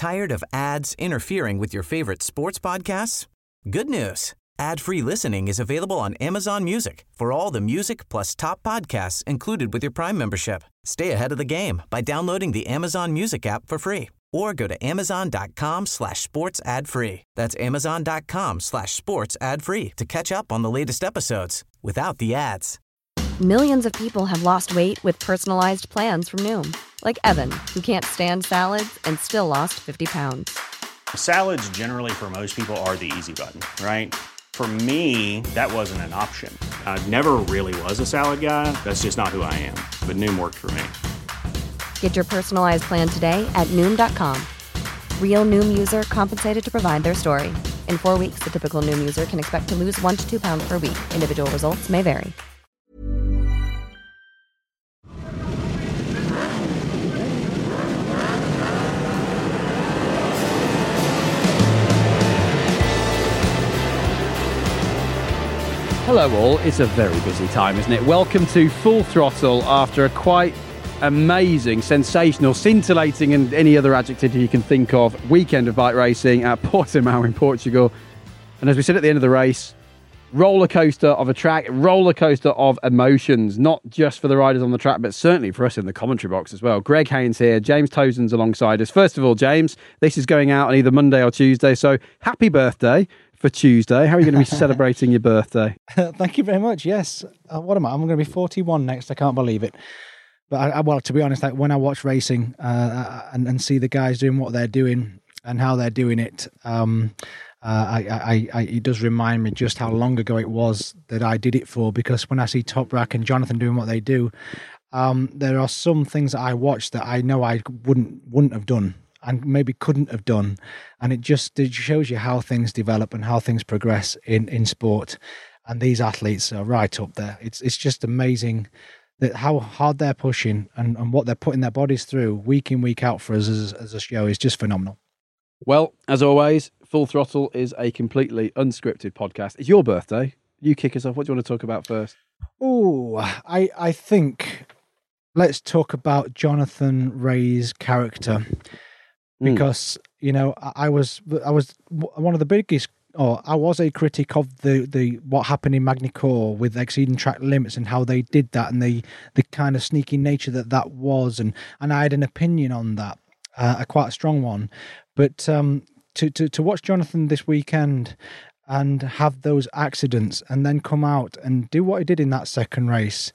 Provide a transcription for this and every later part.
Tired of ads interfering with your favorite sports podcasts? Good news. Ad-free listening is available on Amazon Music for all the music plus top podcasts included with your Prime membership. Stay ahead of the game by downloading the Amazon Music app for free or go to amazon.com/sports ad free. That's amazon.com/sports ad free to catch up on the latest episodes without the ads. Millions of people have lost weight with personalized plans from Noom. Like Evan, who can't stand salads and still lost 50 pounds. Salads generally for most people are the easy button, right? For me, that wasn't an option. I never really was a salad guy. That's just not who I am. But Noom worked for me. Get your personalized plan today at Noom.com. Real Noom user compensated to provide their story. In 4 weeks, the typical Noom user can expect to lose 1 to 2 pounds per week. Individual results may vary. Hello all, it's a very busy time, isn't it? Welcome to Full Throttle after a quite amazing, sensational, scintillating and any other adjective you can think of weekend of bike racing at Portimao in Portugal. And as we said at the end of the race, roller coaster of a track, roller coaster of emotions, not just for the riders on the track, but certainly for us in the commentary box as well. Greg Haynes here, James Tozen's alongside us. First of all, James, this is going out on either Monday or Tuesday, so happy birthday for Tuesday. How are you going to be celebrating your birthday? Thank you very much. Yes. What am I? I'm going to be 41 next. I can't believe it. But well, to be honest, like when I watch racing and see the guys doing what they're doing and how they're doing it, it does remind me just how long ago it was that I did it for. Because when I see Toprak and Jonathan doing what they do, there are some things that I watch that I know I wouldn't have done and maybe couldn't have done. And it shows you how things develop and how things progress in sport. And these athletes are right up there. It's just amazing that how hard they're pushing and what they're putting their bodies through week in, week out for us as a show is just phenomenal. Well, as always, Full Throttle is a completely unscripted podcast. It's your birthday. You kick us off. What do you want to talk about first? Oh, I think let's talk about Jonathan Rea's character. Because, you know, I was one of the biggest, I was a critic of the what happened in Magny-Cours with exceeding track limits and how they did that and the kind of sneaky nature that was. And I had an opinion on that, a quite a strong one. But to watch Jonathan this weekend and have those accidents and then come out and do what he did in that second race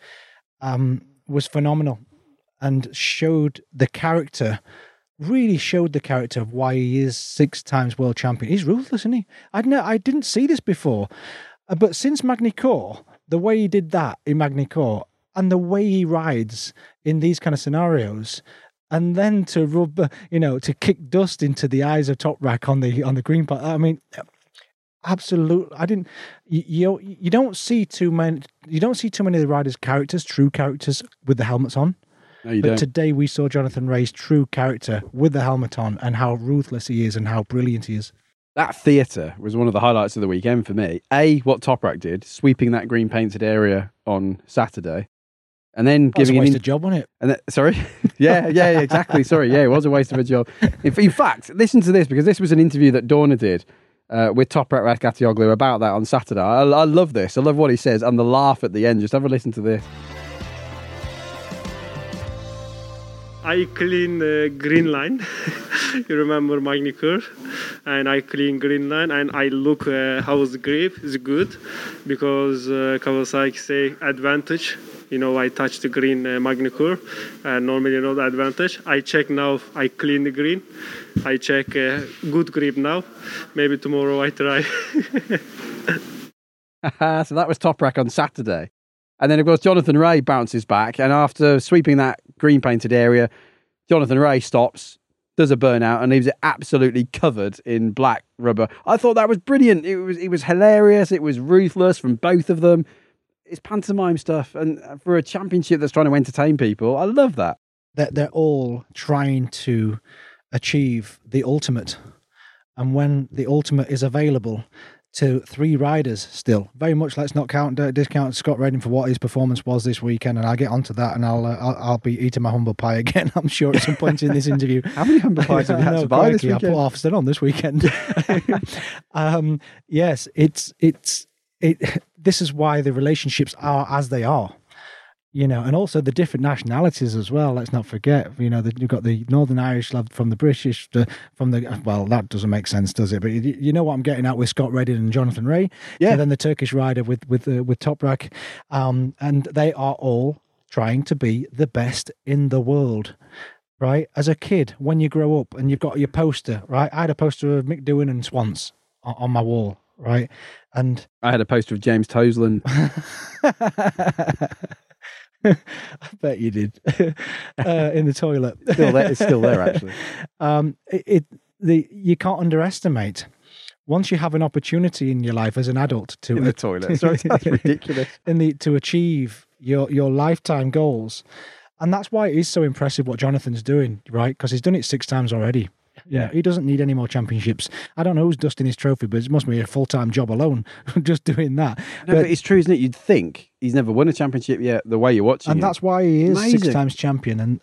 was phenomenal and showed the character. Really showed the character of why he is 6 times world champion. He's ruthless, isn't he? I didn't see this before. But since Magny-Cours, the way he did that in Magny-Cours and the way he rides in these kind of scenarios, and then to rub, to kick dust into the eyes of Toprak on the green part. I mean, absolutely. I didn't. You don't see too many. You don't see too many of the riders' characters, true characters, with the helmets on. No, you but don't. Today we saw Jonathan Rea's true character with the helmet on and how ruthless he is and how brilliant he is. That theatre was one of the highlights of the weekend for me. What Toprak did, sweeping that green painted area on Saturday, and then giving a waste of job, wasn't it? And sorry, yeah, exactly. Sorry, yeah, it was a waste of a job. In fact, listen to this because this was an interview that Dorna did with Toprak Razgatlioglu about that on Saturday. I love this. I love what he says and the laugh at the end. Just have a listen to this. I clean the green line. You remember Magny-Cours? And I clean green line and I look how the grip is good because Kawasaki say advantage. I touch the green Magny-Cours and normally not advantage. I check now, I clean the green. I check good grip now. Maybe tomorrow I try. So that was Toprak on Saturday. And then, of course, Jonathan Rea bounces back. And after sweeping that green painted area, Jonathan Rea stops, does a burnout, and leaves it absolutely covered in black rubber. I thought that was brilliant. It was hilarious. It was ruthless from both of them. It's pantomime stuff. And for a championship that's trying to entertain people, I love that. They're all trying to achieve the ultimate. And when the ultimate is available, to 3 riders still. Very much let's not discount Scott Redding for what his performance was this weekend, and I'll get onto that, and I'll be eating my humble pie again, I'm sure, at some point in this interview. How many humble pies have you had to buy this weekend? I put Halfston on this weekend. Yes, this is why the relationships are as they are. And also the different nationalities as well. Let's not forget, you've got the Northern Irish lad from the British, well, that doesn't make sense, does it? But you know what I'm getting at with Scott Redding and Jonathan Rea. Yeah. And then the Turkish rider with Toprak. And they are all trying to be the best in the world. Right? As a kid, when you grow up and you've got your poster, right? I had a poster of Mick Doohan and Swans on my wall, right? And I had a poster of James Toseland. I bet you did. In the toilet. It's still there, actually. You can't underestimate. Once you have an opportunity in your life as an adult to in the toilet, sorry, that's ridiculous. To achieve your lifetime goals, and that's why it is so impressive what Jonathan's doing, right? Because he's done it 6 times already. Yeah, he doesn't need any more championships. I don't know who's dusting his trophy, but it must be a full-time job alone just doing that. No, but it's true, isn't it? You'd think he's never won a championship yet, the way you're watching and him. That's why he is Amazing. 6 times champion, and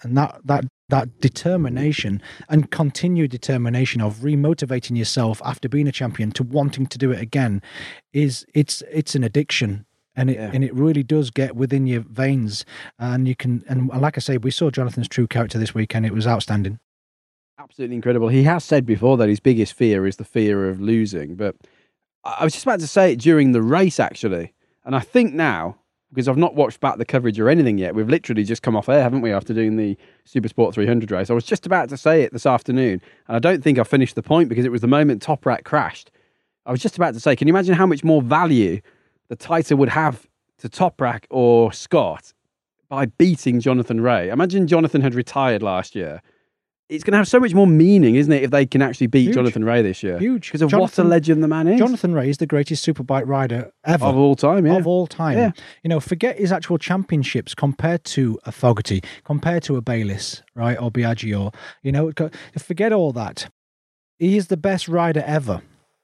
that determination and continued determination of remotivating yourself after being a champion to wanting to do it again it's an addiction. And it really does get within your veins, and like I say, we saw Jonathan's true character this weekend. It was outstanding. Absolutely incredible. He has said before that his biggest fear is the fear of losing. But I was just about to say it during the race, actually. And I think now, because I've not watched back the coverage or anything yet, we've literally just come off air, haven't we, after doing the Supersport 300 race. I was just about to say it this afternoon, and I don't think I finished the point because it was the moment Toprak crashed. I was just about to say, can you imagine how much more value the title would have to Toprak or Scott by beating Jonathan Rea? Imagine Jonathan had retired last year. It's going to have so much more meaning, isn't it, if they can actually beat Jonathan Rea this year? Huge. Because of what a legend the man is. Jonathan Rea is the greatest superbike rider ever. Of all time, yeah. Of all time. Yeah. Forget his actual championships compared to a Fogarty, compared to a Bayliss, right, or Biagio. Forget all that. He is the best rider ever,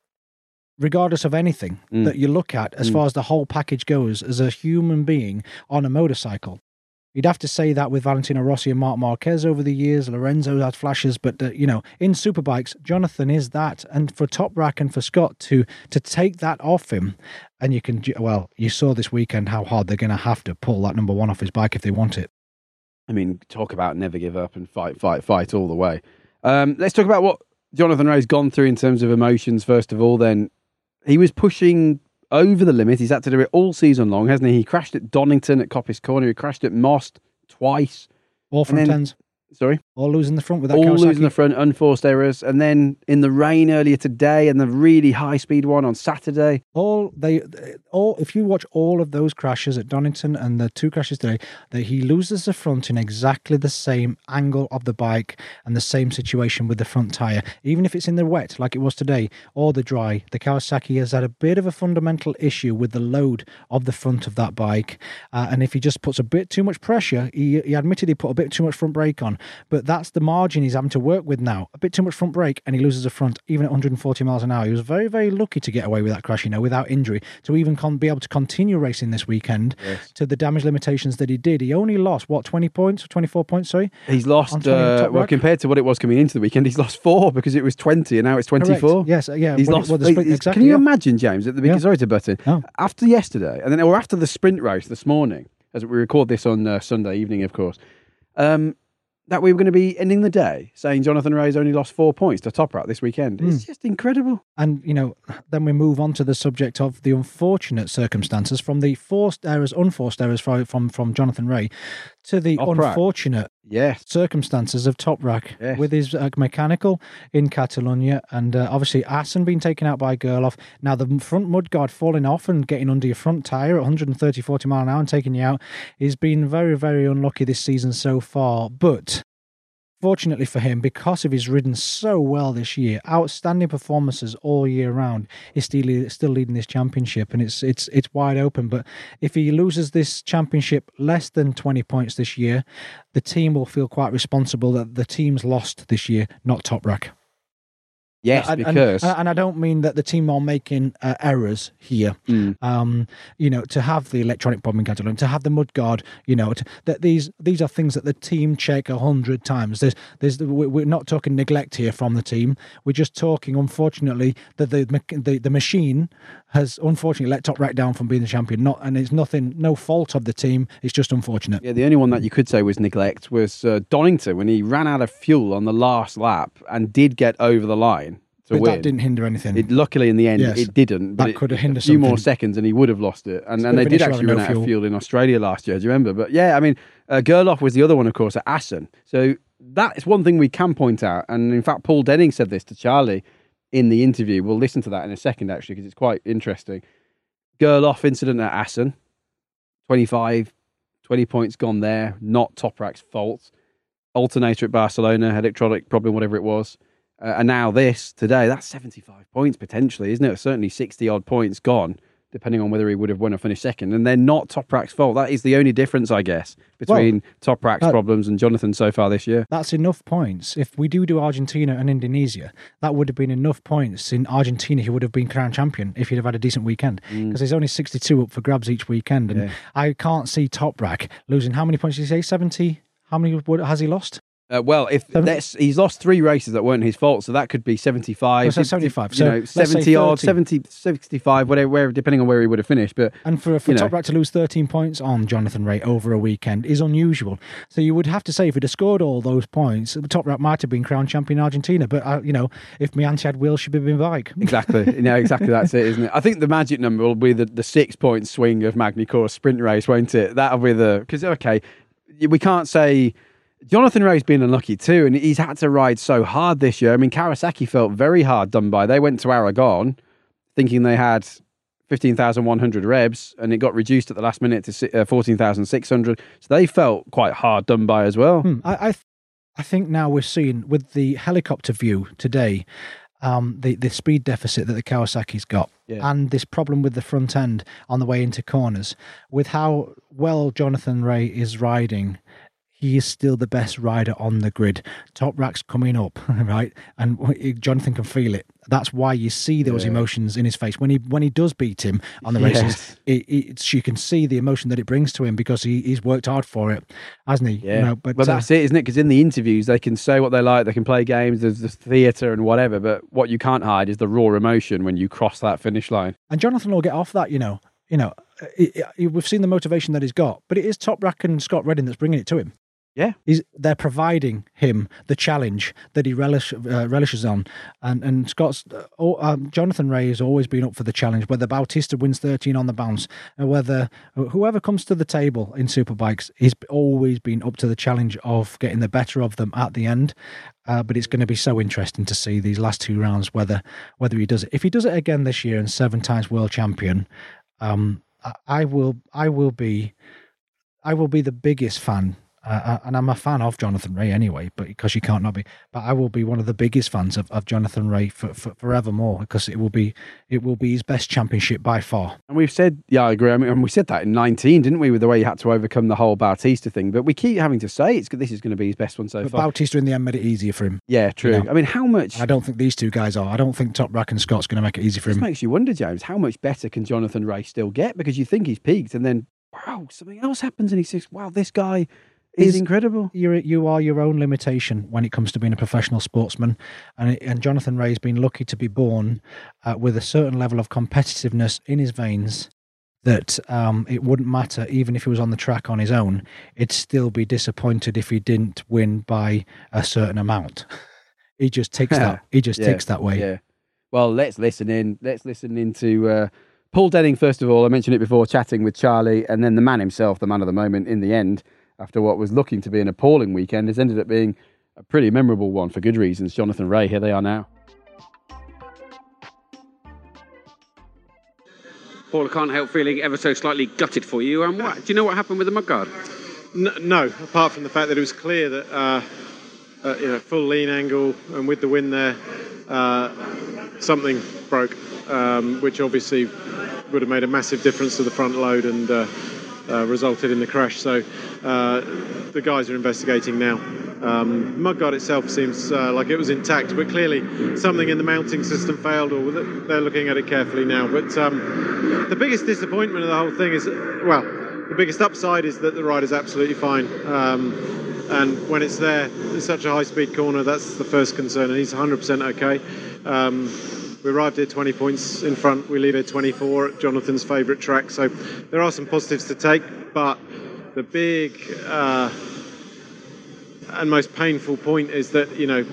regardless of anything that you look at as far as the whole package goes as a human being on a motorcycle. You'd have to say that with Valentino Rossi and Marc Marquez over the years. Lorenzo's had flashes, but in superbikes, Jonathan is that. And for Toprak and for Scott to take that off him, and you saw this weekend how hard they're going to have to pull that number 1 off his bike if they want it. I mean, talk about never give up and fight all the way. Let's talk about what Jonathan Rea's gone through in terms of emotions. First of all, then he was pushing over the limit. He's had to do it all season long, hasn't he? He crashed at Donington at Coppice Corner. He crashed at Most twice. All front ends. Sorry? All losing the front with that All Kawasaki. losing the front, unforced errors. And then in the rain earlier today and the really high-speed one on Saturday. If you watch all of those crashes at Donington and the 2 crashes today, he loses the front in exactly the same angle of the bike and the same situation with the front tyre. Even if it's in the wet, like it was today, or the dry, the Kawasaki has had a bit of a fundamental issue with the load of the front of that bike. And if he just puts a bit too much pressure, he admitted he put a bit too much front brake on. But that's the margin he's having to work with now. A bit too much front brake, and he loses the front, even at 140 miles an hour. He was very, very lucky to get away with that crash, without injury, to even be able to continue racing this weekend to the damage limitations that he did. He only lost, 20 points, 24 points, sorry? He's lost, compared to what it was coming into the weekend, he's lost 4 because it was 20 and now it's 24. Correct. Yes, yeah. He's lost. Exactly, can you imagine, James, at the beginning, sorry to butt in, no. after yesterday, or after the sprint race this morning, as we record this on Sunday evening, of course, that we were going to be ending the day saying Jonathan Rea's only lost 4 points to Toprak this weekend. It's just incredible. And, then we move on to the subject of the unfortunate circumstances from the unforced errors from Jonathan Rea to the unfortunate circumstances of Toprak with his mechanical in Catalonia, and obviously Assen being taken out by Gerloff. Now the front mudguard falling off and getting under your front tyre at 130-40 mile an hour and taking you out has been very, very unlucky this season so far. But fortunately for him, because of his ridden so well this year, outstanding performances all year round, he's still leading this championship, and it's wide open. But if he loses this championship less than 20 points this year, the team will feel quite responsible that the team's lost this year, not Toprak. Yes, because... And I don't mean that the team are making errors here. You know, to have the electronic bombing catalog, to have the mudguard, you know, that these are things that the team check 100 times. We're not talking neglect here from the team. We're just talking, unfortunately, that the machine has unfortunately let Top Rack down from being the champion. And it's no fault of the team. It's just unfortunate. Yeah, the only one that you could say was neglect was Donington when he ran out of fuel on the last lap and did get over the line. But that didn't hinder anything. Luckily, in the end, it didn't. But that could have hindered a few something. more seconds and he would have lost it. And they did actually run out of fuel in Australia last year, do you remember? But yeah, I mean, Gerloff was the other one, of course, at Assen. So that is one thing we can point out. And in fact, Paul Denning said this to Charlie in the interview. We'll listen to that in a second, actually, because it's quite interesting. Gerloff incident at Assen, 20 points gone there, not Top Rack's fault. Alternator at Barcelona, electronic problem, whatever it was. And now this, today, that's 75 points potentially, isn't it? Certainly 60-odd points gone, depending on whether he would have won or finished second. And they're not Top Rack's fault. That is the only difference, I guess, between Top Rack's problems and Jonathan so far this year. That's enough points. If we do Argentina and Indonesia, that would have been enough points. In Argentina, he would have been crowned champion if he'd have had a decent weekend. Because there's only 62 up for grabs each weekend. And I can't see Top Rack losing. How many points did you say? 70? How many has he lost? Well, he's lost 3 races that weren't his fault, so that could be 75. So 75. You know, 70 odd, 70, 65, whatever, depending on where he would have finished. But for Top Rack to lose 13 points on Jonathan Rea over a weekend is unusual. So you would have to say if he'd have scored all those points, Top Rack might have been crowned champion in Argentina. But you know, if Mianchi had wheel, she'd have been bike. Exactly. Exactly. That's it, isn't it? I think the magic number will be the 6 point swing of Magny-Cours sprint race, won't it? That'll be because we can't say. Jonathan Rea's been unlucky too, and he's had to ride so hard this year. I mean, Kawasaki felt very hard done by. They went to Aragon thinking they had 15,100 revs, and it got reduced at the last minute to 14,600. So they felt quite hard done by as well. I think now we're seeing, with the helicopter view today, the speed deficit that the Kawasaki's got, and this problem with the front end on the way into corners, with how well Jonathan Rea is riding. He is still the best rider on the grid. Top Rack's coming up, right? And Jonathan can feel it. That's why you see those emotions in his face. When he does beat him on the races, you can see the emotion that it brings to him because he's worked hard for it, hasn't he? Yeah. You know, but that's it, isn't it? Because in the interviews, they can say what they like, they can play games, there's the theatre and whatever, but what you can't hide is the raw emotion when you cross that finish line. And Jonathan will get off that, you know. We've seen the motivation that he's got, but it is Top Rack and Scott Redding that's bringing it to him. Yeah, they're providing him the challenge that he relishes on, and Scott's Jonathan Rea has always been up for the challenge. Whether Bautista wins 13 on the bounce, or whether whoever comes to the table in Superbikes, he's always been up to the challenge of getting the better of them at the end. But it's going to be so interesting to see these last 2 rounds whether he does it. If he does it again this year and 7 times world champion, I will be the biggest fan. And I'm a fan of Jonathan Rea anyway, but because you can't not be. But I will be one of the biggest fans of Jonathan Rea for forevermore, because it will be his best championship by far. And we've said, I agree. I mean, we said that in 19, didn't we, with the way he had to overcome the whole Bautista thing. But we keep having to say this is going to be his best one so far. Bautista in the end made it easier for him. Yeah, true. You know? I mean, how much? I don't think these 2 guys are. I don't think Top Rack and Scott's going to make it easy for him. It makes you wonder, James, how much better can Jonathan Rea still get? Because you think he's peaked, and then wow, something else happens, and he says, "Wow, this guy." Is incredible. You are your own limitation when it comes to being a professional sportsman, and Jonathan Rea's been lucky to be born with a certain level of competitiveness in his veins that it wouldn't matter even if he was on the track on his own. He'd still be disappointed if he didn't win by a certain amount. He just ticks that. He just ticks that way. Yeah. Well, let's listen in. Let's listen into Paul Denning first of all. I mentioned it before, chatting with Charlie, and then the man himself, the man of the moment in the end. After what was looking to be an appalling weekend, has ended up being a pretty memorable one for good reasons. Jonathan Rea, here they are now. Paul, I can't help feeling ever so slightly gutted for you. Do you know what happened with the mudguard? No, apart from the fact that it was clear that full lean angle and with the wind there, something broke, which obviously would have made a massive difference to the front load and resulted in the crash. So the guys are investigating now. Mudguard itself seems like it was intact, but clearly something in the mounting system failed, or they're looking at it carefully now. But the biggest disappointment of the whole thing is, well, the biggest upside is that the ride is absolutely fine. And when it's there, it's such a high-speed corner, that's the first concern, and he's 100% okay. We arrived here 20 points in front, we leave here 24 at Jonathan's favourite track, so there are some positives to take, but the big and most painful point is that, you know,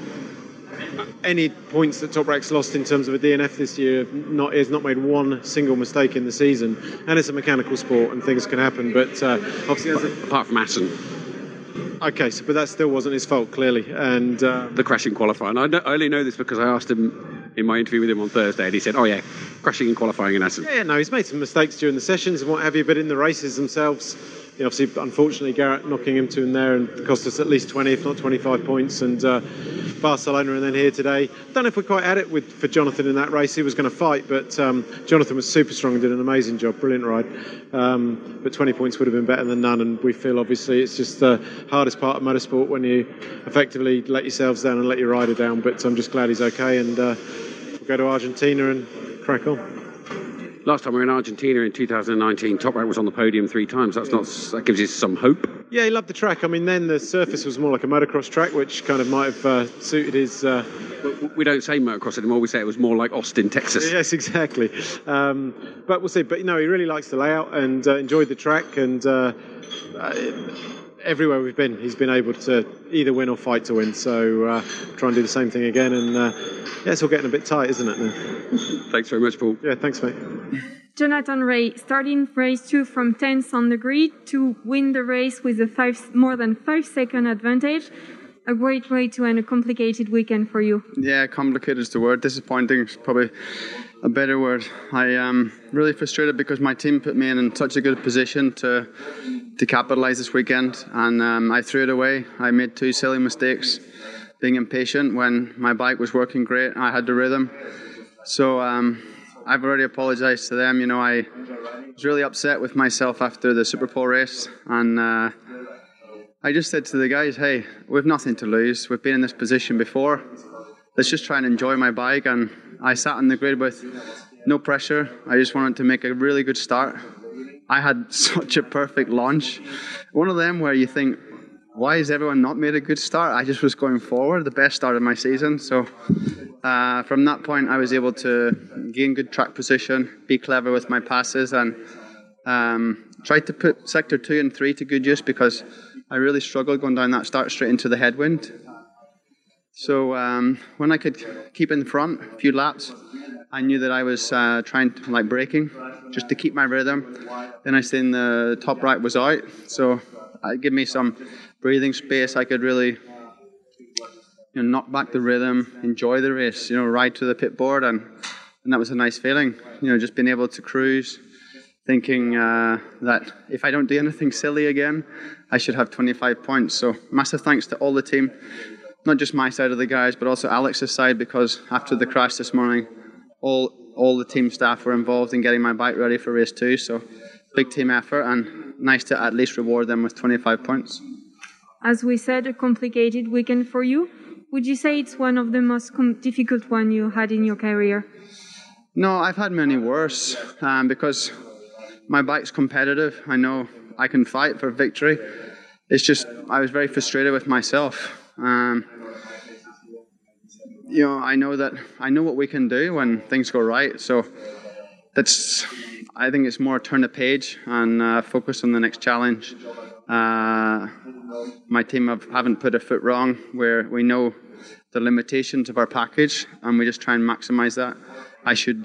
any points that Top Rack's lost in terms of a DNF this year has not made one single mistake in the season, and it's a mechanical sport and things can happen, but obviously apart from Assen. Okay, but that still wasn't his fault, clearly. And the crashing qualifying. I only know this because I asked him in my interview with him on Thursday, and he said, "Oh yeah, crashing and qualifying in Assen." Yeah, no, he's made some mistakes during the sessions and what have you, but in the races themselves, you know, obviously, unfortunately, Garrett knocking him to in there and cost us at least 20, if not 25 points. And Barcelona, and then here today. Don't know if we quite had it for Jonathan in that race. He was going to fight, but Jonathan was super strong and did an amazing job, brilliant ride. But 20 points would have been better than none. And we feel obviously it's just the hardest part of motorsport when you effectively let yourselves down and let your rider down. But I'm just glad he's okay, and we'll go to Argentina and crack on. Last time we were in Argentina in 2019, Top Rack was on the podium 3 times. That gives you some hope. Yeah, he loved the track. I mean, then the surface was more like a motocross track, which kind of might have suited his... We don't say motocross anymore. We say it was more like Austin, Texas. Yes, exactly. But we'll see. But, you know, he really likes the layout and enjoyed the track. And everywhere we've been, he's been able to either win or fight to win. So try and do the same thing again. And, yeah, it's all getting a bit tight, isn't it, now? Thanks very much, Paul. Yeah, thanks, mate. Jonathan Rea, starting race 2 from 10th on the grid to win the race with a more than 5-second advantage. A great way to end a complicated weekend for you. Yeah, complicated is the word. Disappointing is probably a better word. I am really frustrated because my team put me in such a good position to capitalise this weekend, and I threw it away. I made 2 silly mistakes, being impatient when my bike was working great. I had the rhythm. So I've already apologised to them. You know, I was really upset with myself after the Superpole race, and I just said to the guys, hey, we've nothing to lose. We've been in this position before. Let's just try and enjoy my bike. And I sat on the grid with no pressure. I just wanted to make a really good start. I had such a perfect launch. One of them where you think, why has everyone not made a good start? I just was going forward, the best start of my season. So from that point, I was able to gain good track position, be clever with my passes, and tried to put sector 2 and 3 to good use because I really struggled going down that start straight into the headwind. So when I could keep in front a few laps, I knew that I was trying to braking just to keep my rhythm. Then I seen the top right was out, so it gave me some breathing space. I could really knock back the rhythm, enjoy the race, ride to the pit board, and that was a nice feeling. Just being able to cruise, thinking that if I don't do anything silly again, I should have 25 points. So massive thanks to all the team, not just my side of the guys, but also Alex's side, because after the crash this morning, all the team staff were involved in getting my bike ready for race 2. So big team effort, and nice to at least reward them with 25 points. As we said, a complicated weekend for you. Would you say it's one of the most difficult one you had in your career? No, I've had many worse because my bike's competitive. I know I can fight for victory. It's just I was very frustrated with myself. I know what we can do when things go right. So I think it's more turn the page and focus on the next challenge. My team haven't put a foot wrong, where we know the limitations of our package and we just try and maximize that. I should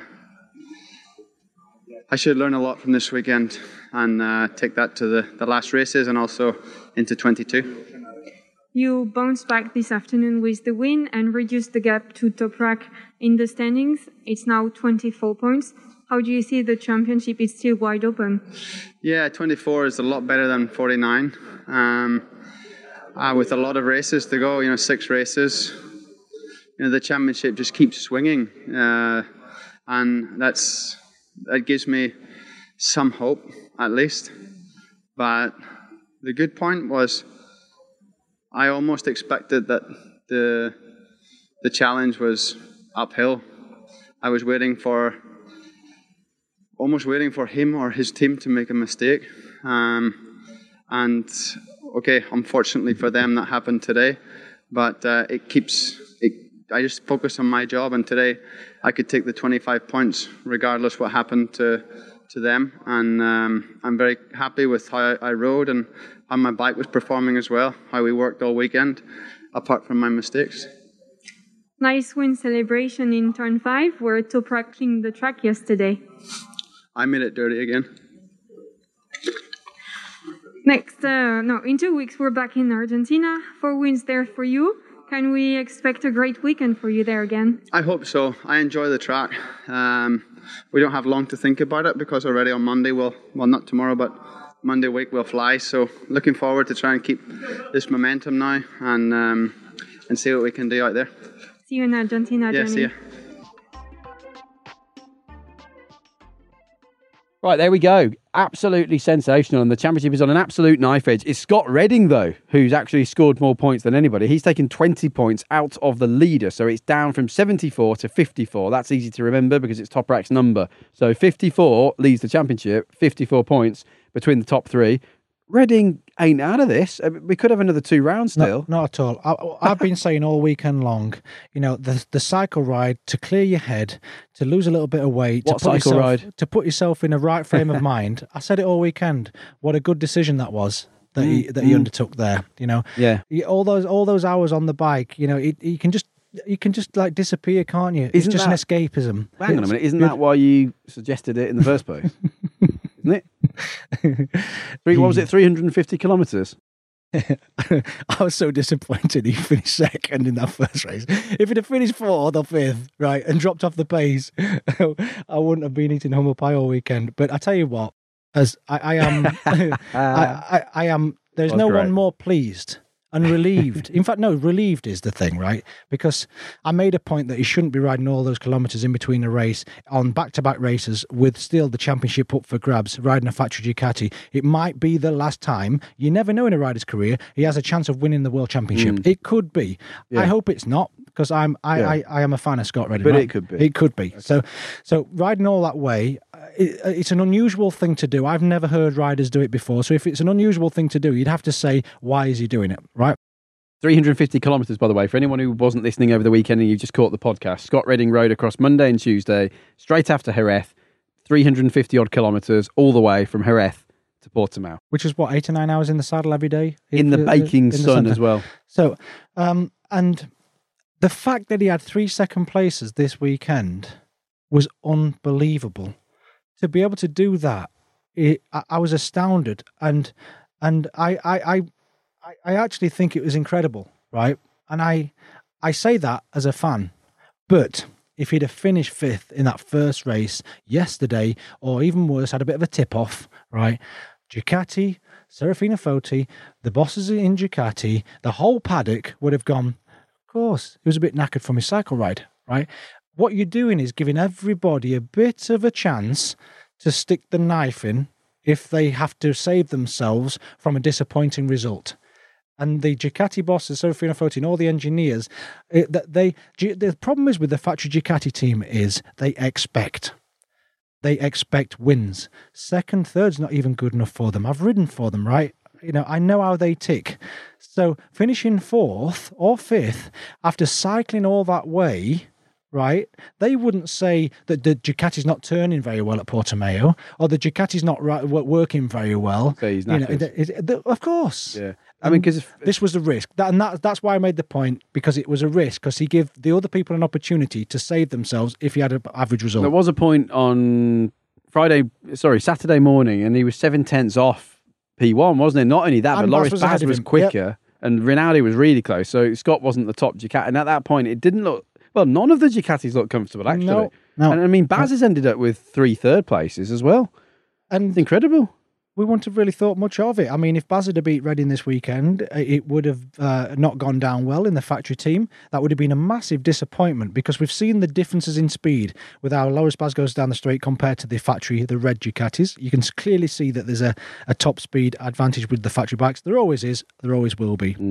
learn a lot from this weekend and take that to the last races and also into 22. You bounced back this afternoon with the win and reduced the gap to Top Rack in the standings. It's now 24 points. How do you see the championship? It's still wide open. Yeah, 24 is a lot better than 49. With a lot of races to go, 6 races, the championship just keeps swinging. And that gives me some hope, at least. But the good point was I almost expected that the challenge was uphill. I was almost waiting for him or his team to make a mistake. And okay, unfortunately for them, that happened today. But I just focused on my job, and today I could take the 25 points regardless what happened to them. And I'm very happy with how I rode and how my bike was performing as well, how we worked all weekend, apart from my mistakes. Nice win celebration in turn 5, where Toprak cleaned the track yesterday. I made it dirty again. Next, in 2 weeks we're back in Argentina. 4 wins there for you. Can we expect a great weekend for you there again? I hope so. I enjoy the track. We don't have long to think about it because already on Monday not tomorrow, but Monday week we'll fly. So looking forward to try and keep this momentum now and see what we can do out there. See you in Argentina, Yeah, Johnny. see you. Right, there we go. Absolutely sensational. And the championship is on an absolute knife edge. It's Scott Redding, though, who's actually scored more points than anybody. He's taken 20 points out of the leader. So it's down from 74 to 54. That's easy to remember because it's Toprak's number. So 54 leads the championship, 54 points between the top 3. Redding ain't out of this. We could have another 2 rounds still. No, not at all. I've been saying all weekend long, the cycle ride to clear your head, to lose a little bit of weight, to put yourself in a right frame of mind. I said it all weekend. What a good decision that was that he undertook there. Yeah. All those hours on the bike. You can just like disappear, can't you? It's just an escapism. Hang on a minute. Isn't that why you suggested it in the first place? Isn't it? What was it? 350 kilometres. I was so disappointed he finished second in that first race. If he'd have finished 4th or 5th, right, and dropped off the pace, I wouldn't have been eating humble pie all weekend. But I tell you what, as I am, I am. There's no one more pleased and relieved. In fact, no, relieved is the thing, right? Because I made a point that he shouldn't be riding all those kilometres in between a race on back-to-back races with still the championship up for grabs, riding a factory Ducati. It might be the last time. You never know in a rider's career. He has a chance of winning the World Championship. It could be. Yeah. I hope it's not, because I am a fan of Scott Redding. But right? it could be. It could be. Okay. So riding all that way, it's an unusual thing to do. I've never heard riders do it before. So if it's an unusual thing to do, you'd have to say, why is he doing it, right? 350 kilometres, by the way, for anyone who wasn't listening over the weekend and you just caught the podcast. Scott Redding rode across Monday and Tuesday, straight after Jerez, 350 odd kilometres all the way from Jerez to Portimao. Which is what, 8 or 9 hours in the saddle every day? In the baking sun as well. So, and the fact that he had 3 second places this weekend was unbelievable. To be able to do that, I was astounded. And I actually think it was incredible, right? And I say that as a fan. But if he'd have finished 5th in that first race yesterday, or even worse, had a bit of a tip-off, right? Ducati, Serafina Foti, the bosses in Ducati, the whole paddock would have gone, of course, he was a bit knackered from his cycle ride, right? What you're doing is giving everybody a bit of a chance to stick the knife in if they have to save themselves from a disappointing result. And the Ducati bosses, Serafina Foti, and all the engineers, the problem is with the factory Ducati team is they expect wins. Second, third's not even good enough for them. I've ridden for them, right? I know how they tick. So finishing 4th or 5th after cycling all that way, right? They wouldn't say that the Ducati's not turning very well at Portimao, or the Ducati's not working very well. So he's knackered. Of course. Yeah. I mean, because this was a risk, that's why I made the point, because it was a risk, because he gave the other people an opportunity to save themselves if he had an average result. There was a point on Saturday morning, and he was 7/10 off P1, wasn't it? Not only that, but Loris Baz was quicker, and Rinaldi was really close. So Scott wasn't the top Ducati, and at that point, it didn't look. Well, none of the Ducatis looked comfortable, actually. No. And I mean, Baz has ended up with 3 third places as well. And it's incredible. We wouldn't have really thought much of it. I mean, if Baz had beat Redding this weekend, it would have not gone down well in the factory team. That would have been a massive disappointment, because we've seen the differences in speed with how Loris Baz goes down the straight compared to the factory, the red Ducatis. You can clearly see that there's a top speed advantage with the factory bikes. There always is. There always will be.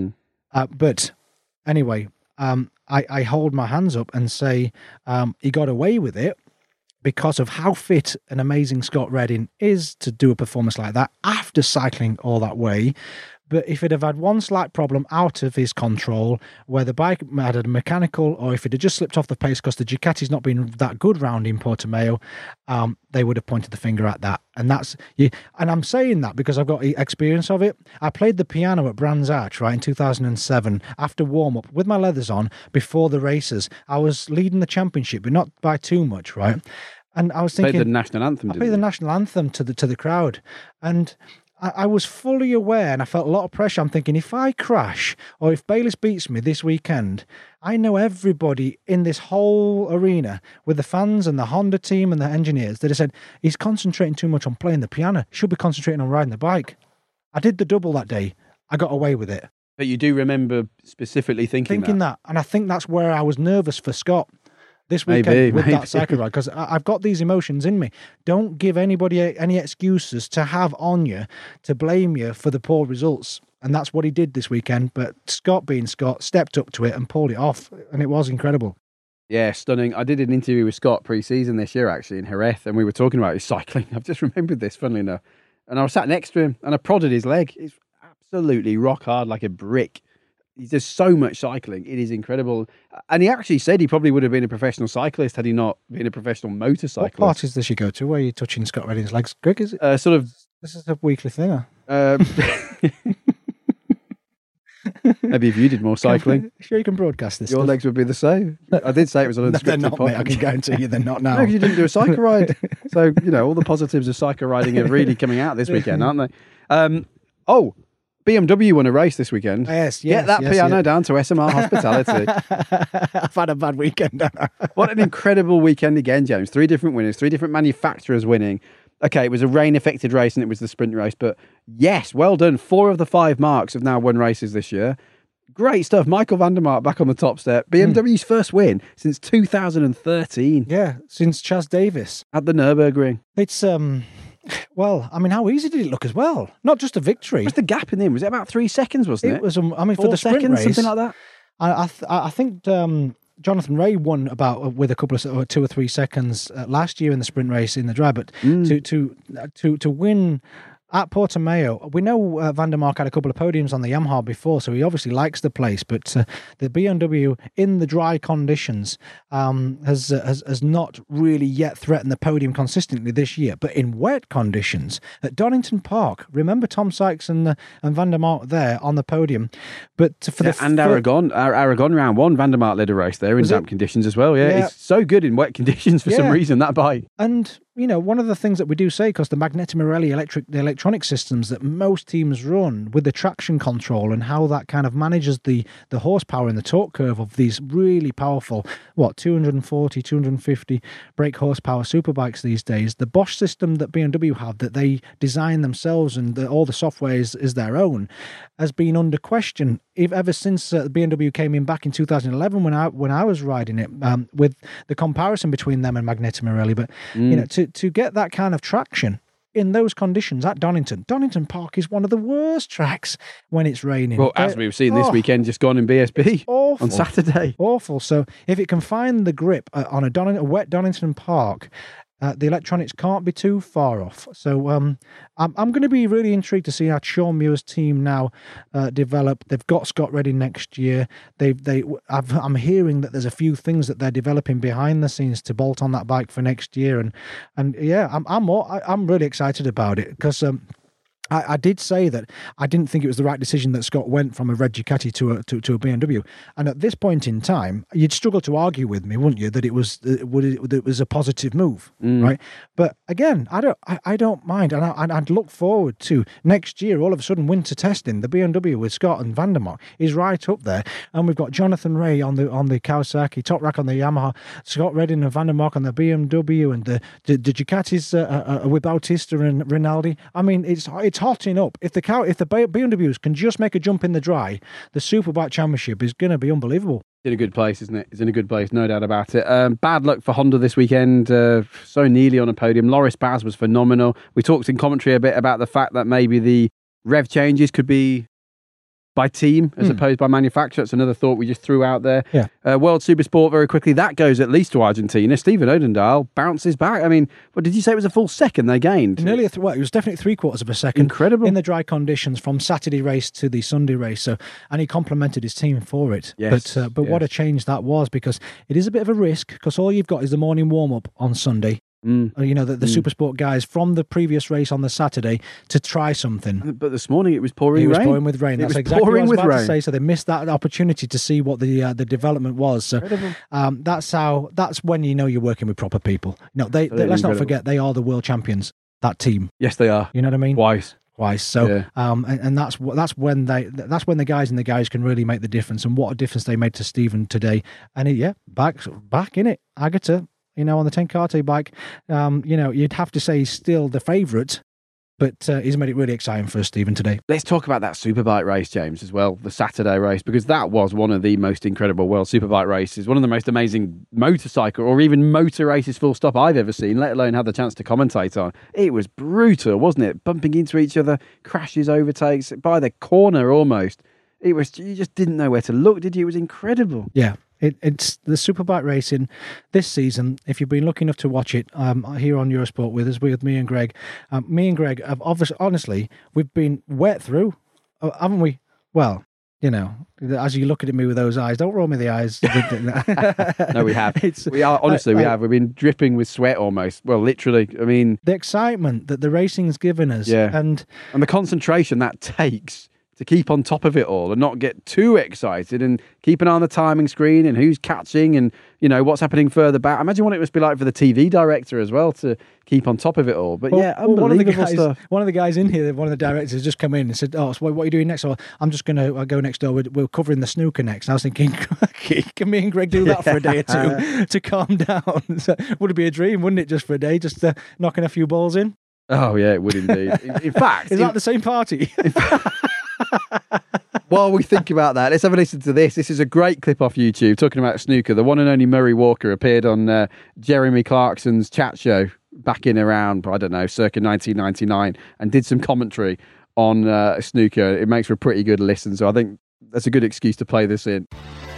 But anyway, I hold my hands up and say he got away with it because of how fit and amazing Scott Redding is to do a performance like that after cycling all that way. But if it had had one slight problem out of his control, where the bike had a mechanical, or if it had just slipped off the pace because the Ducati's not been that good round in Portimao, they would have pointed the finger at that. And that's and I'm saying that because I've got experience of it. I played the piano at Brands Hatch, right, in 2007 after warm-up with my leathers on before the races. I was leading the championship, but not by too much, right? And I was thinking, played the national anthem. I played the national anthem to the crowd, and I was fully aware, and I felt a lot of pressure. I'm thinking, if I crash or if Bayliss beats me this weekend, I know everybody in this whole arena with the fans and the Honda team and the engineers that have said he's concentrating too much on playing the piano. Should be concentrating on riding the bike. I did the double that day. I got away with it. But you do remember specifically thinking that. And I think that's where I was nervous for Scott this weekend with that cycle ride, because I've got these emotions in me. Don't give anybody any excuses to have on you to blame you for the poor results. And that's what he did this weekend. But Scott, being Scott, stepped up to it and pulled it off. And it was incredible. Yeah, stunning. I did an interview with Scott pre-season this year, actually, in Jerez, and we were talking about his cycling. I've just remembered this, funnily enough. And I was sat next to him, and I prodded his leg. It's absolutely rock hard, like a brick. He does so much cycling. It is incredible. And he actually said he probably would have been a professional cyclist had he not been a professional motorcyclist. What parties does she go to? Where are you touching Scott Redding's legs? Greg, is it? This is a weekly thing. Maybe if you did more cycling. Sure you can broadcast this. Your legs would be the same. I did say it was an unscripted They're not, podcast. mate. I can guarantee you they're not now. No, because you didn't do a cycle ride. So, all the positives of cycle riding are really coming out this weekend, aren't they? BMW won a race this weekend. Yes. Get that piano down to SMR Hospitality. I've had a bad weekend. What an incredible weekend again, James. 3 different winners, 3 different manufacturers winning. Okay, it was a rain-affected race and it was the sprint race, but yes, well done. 4 of the 5 marks have now won races this year. Great stuff. Michael van der Mark back on the top step. BMW's first win since 2013. Yeah, since Chaz Davis. At the Nürburgring. It's, well, I mean, how easy did it look as well? Not just a victory. What's the gap in them? Was it about 3 seconds, wasn't it? It was, for the 4 sprint seconds, race, something like that? I think Jonathan Rea won with a couple of 2 or 3 seconds last year in the sprint race in the dry, but to win at Portimao, we know Van der Mark had a couple of podiums on the Yamaha before, so he obviously likes the place. But the BMW in the dry conditions has not really yet threatened the podium consistently this year. But in wet conditions at Donington Park, remember Tom Sykes and Van der Mark there on the podium. But Aragon round 1, Van der Mark led a race there in damp conditions as well. Yeah, it's so good in wet conditions for some reason, that bike. And one of the things that we do say, because the Magneti Marelli electronic systems that most teams run with the traction control and how that kind of manages the horsepower and the torque curve of these really powerful, 240, 250 brake horsepower superbikes these days, the Bosch system that BMW have that they design themselves and all the software is their own, has been under question ever since BMW came in back in 2011 when I was riding it, with the comparison between them and Magneti Marelli. But to get that kind of traction in those conditions at Donington Park is one of the worst tracks when it's raining. Well, as we've seen this weekend, just gone in BSB on Saturday. Awful. So if it can find the grip on a wet Donington Park, the electronics can't be too far off. So I'm going to be really intrigued to see how Sean Muir's team now develop. They've got Scott Redding next year. I'm hearing that there's a few things that they're developing behind the scenes to bolt on that bike for next year. And yeah, I'm really excited about it because I did say that I didn't think it was the right decision that Scott went from a red Ducati to a BMW. And at this point in time, you'd struggle to argue with me, wouldn't you, that it was a positive move, right? But again, I don't mind, and I'd look forward to next year. All of a sudden, winter testing, the BMW with Scott and Van der Mark is right up there, and we've got Jonathan Rea on the Kawasaki, Top Rack on the Yamaha, Scott Redding and Van der Mark on the BMW, and the Ducatis with Bautista and Rinaldi. I mean, it's hotting up. If the BMWs can just make a jump in the dry, the Superbike Championship is going to be unbelievable. It's in a good place, isn't it? It's in a good place, no doubt about it. Bad luck for Honda this weekend. So nearly on a podium. Loris Baz was phenomenal. We talked in commentary a bit about the fact that maybe the rev changes could be by team as opposed by manufacturer. That's another thought we just threw out there. Yeah. World Supersport, very quickly, that goes at least to Argentina. Stephen Odendale bounces back. I mean, what did you say it was a full second they gained? Nearly it was definitely 3/4 of a second. Incredible. In the dry conditions from Saturday race to the Sunday race. So, and he complimented his team for it. Yes. But what a change that was, because it is a bit of a risk, because all you've got is the morning warm-up on Sunday. You know, the Supersport guys from the previous race on the Saturday to try something. But this morning it was pouring rain. It was pouring with rain. That's exactly what I was about to say. So they missed that opportunity to see what the development was. So that's when you know you're working with proper people. No, let's not forget, they are the world champions. That team. Yes, they are. You know what I mean? Twice. So, and that's when the guys can really make the difference. And what a difference they made to Stephen today. And back in it, Agata. You know, on the Tenkate bike, you know, you'd have to say he's still the favourite, but he's made it really exciting for Stephen today. Let's talk about that Superbike race, James, as well, the Saturday race, because that was one of the most incredible World Superbike races, one of the most amazing motorcycle or even motor races full stop I've ever seen, let alone had the chance to commentate on. It was brutal, wasn't it? Bumping into each other, crashes, overtakes, by the corner almost. You just didn't know where to look, did you? It was incredible. Yeah. It's the Superbike racing this season. If you've been lucky enough to watch it here on Eurosport with me and Greg, have honestly, we've been wet through, haven't we? Well, you know, as you look at me with those eyes, don't roll me the eyes. No, we have. We have. We've been dripping with sweat almost. Well, literally. I mean, the excitement that the racing's given us, and the concentration that takes to keep on top of it all and not get too excited and keep an eye on the timing screen and who's catching and, you know, what's happening further back. Imagine what it must be like for the TV director as well to keep on top of it all. But unbelievable stuff. One of the guys in here, one of the directors, just come in and said, "Oh, so what are you doing next?" Well, I'm just going to go next door. We're covering the snooker next. And I was thinking, can me and Greg do that for a day or two to calm down? So, would it be a dream, wouldn't it, just for a day, just knocking a few balls in? Oh, yeah, it would indeed. In fact... Is that the same party? While we think about that, let's have a listen to this. This is a great clip off YouTube talking about snooker. The one and only Murray Walker appeared on Jeremy Clarkson's chat show back in around, I don't know, circa 1999 and did some commentary on snooker. It makes for a pretty good listen, so I think that's a good excuse to play this in.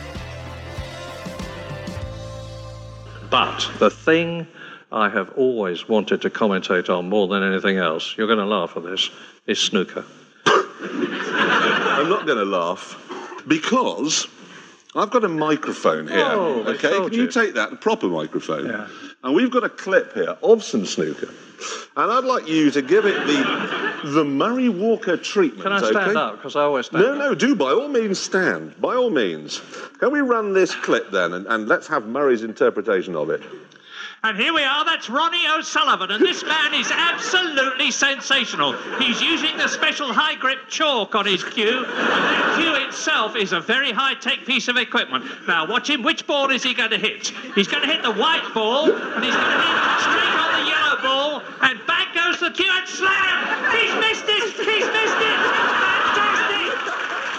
But the thing I have always wanted to commentate on more than anything else, you're going to laugh at this, is snooker. I'm not going to laugh because I've got a microphone here. Oh, okay, can you take that, the proper microphone? Yeah. And we've got a clip here of some snooker, and I'd like you to give it the Murray Walker treatment. Can I stand up? Because I always stand up. No, do by all means stand. By all means. Can we run this clip then, and let's have Murray's interpretation of it. And here we are, that's Ronnie O'Sullivan, and this man is absolutely sensational. He's using the special high-grip chalk on his cue, and that cue itself is a very high-tech piece of equipment. Now, watch him. Which ball is he going to hit? He's going to hit the white ball, and he's going to hit straight on the yellow ball, and back goes the cue, and slam! He's missed it! He's missed it! Fantastic!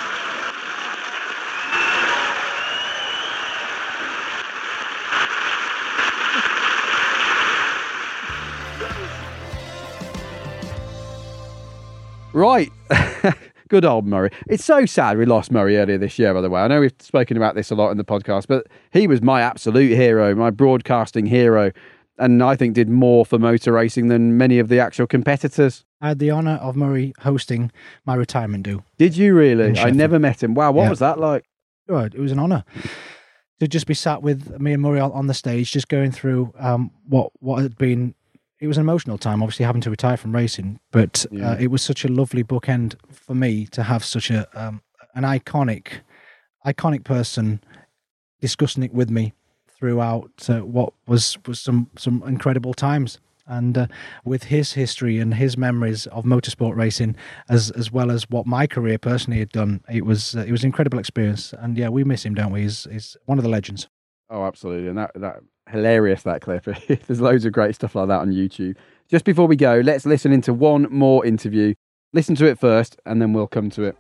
Right. Good old Murray. It's so sad we lost Murray earlier this year, by the way. I know we've spoken about this a lot in the podcast, but he was my absolute hero, my broadcasting hero, and I think did more for motor racing than many of the actual competitors. I had the honour of Murray hosting my retirement do. Did you really? I never met him. Wow, what was that like? Right, it was an honour to just be sat with me and Murray on the stage, just going through what had been. It was an emotional time, obviously having to retire from racing, but it was such a lovely bookend for me to have such an iconic person discussing it with me throughout what was some incredible times, and with his history and his memories of motorsport racing, as well as what my career personally had done. It was an incredible experience, and yeah, we miss him, don't we? He's one of the legends. Oh, absolutely, and that. Hilarious, that clip. There's loads of great stuff like that on YouTube. Just before we go, let's listen into one more interview. Listen to it first, and then we'll come to it.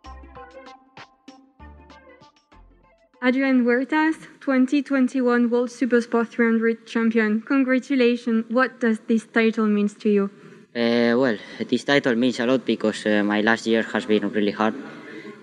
Adrian Huertas, 2021 World Supersport 300 champion. Congratulations. What does this title mean to you? Well, this title means a lot because my last year has been really hard.